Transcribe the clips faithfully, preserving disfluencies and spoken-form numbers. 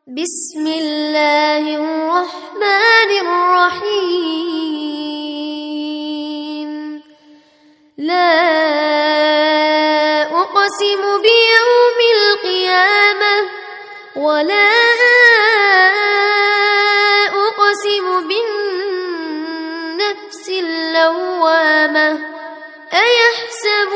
بسم الله الرحمن الرحيم. لا أقسم بيوم القيامة ولا أقسم بالنفس اللوامة. أيحسب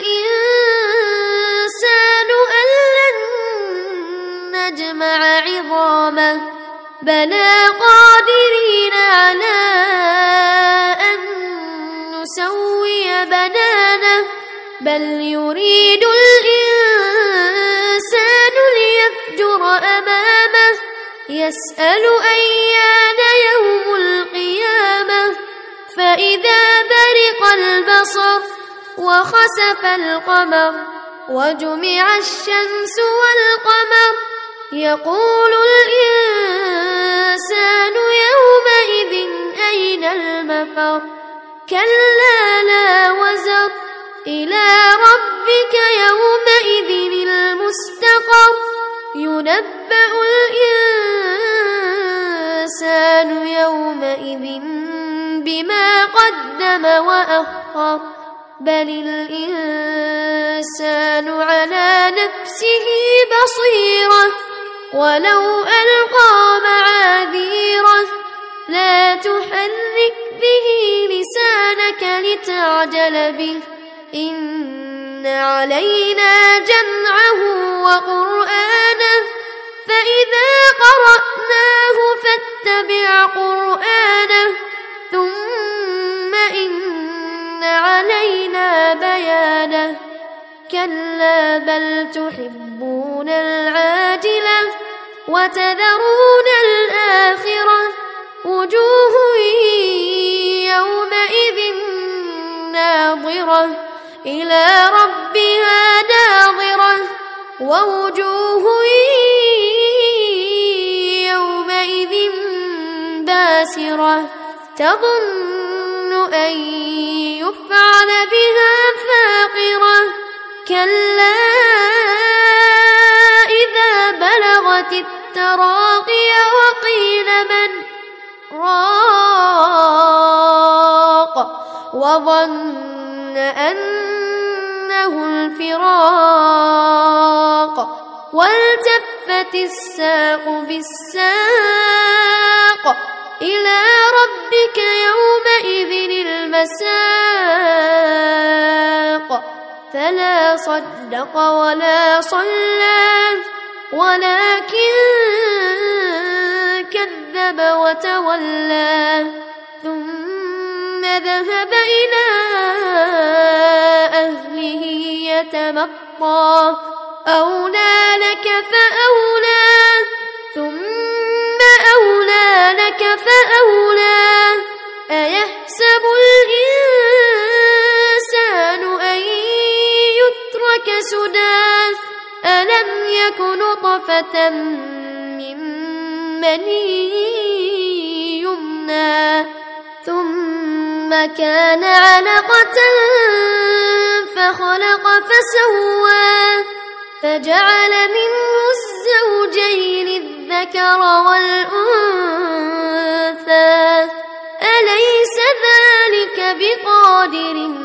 الإنسان أن لن نجمع عظامه بلى قادرين على أن نسوي بنانه بل يريد الإنسان ليفجر أمامه يسأل أيان يوم القيامة فإذا برق البصر وخسف القمر وجمع الشمس والقمر يقول الإنسان يومئذ أين المفر كلا لا وزر إلى ربك يومئذ المستقر ينبأ الإنسان يومئذ بما قدم وأخر بل الإنسان على نفسه بصيرة ولو ألقى معاذيره لا تحرك به لسانك لتعجل به إن علينا جمعه وقرآنه فإذا قرأناه فاتبع قرآنه ثم إن علينا بيانه كلا بل تحبون العاجلة وتذرون الآخرة وجوه يومئذ ناظرة إلى ربها ناظرة ووجوه يومئذ باسرة تظن أن يفعل بها فاقرة كلا إذا بلغت التراقي وقيل من راق وظن أنه الفراق والتفت الساق بالساق إلى ربك يومئذ المساق فلا صدق ولا صلى ولكن كذب وتولى ثم ذهب إلى أهله يتمطى أولى لك فأولى ثم أولى لك فأولى أيحسب الإنسان أن يترك سدى ألم يك نطفة من مني يمنى ثم كان علقة فخلق فسوى فجعل منه الزوجين الذكر والأنثى أليس ذلك بقادر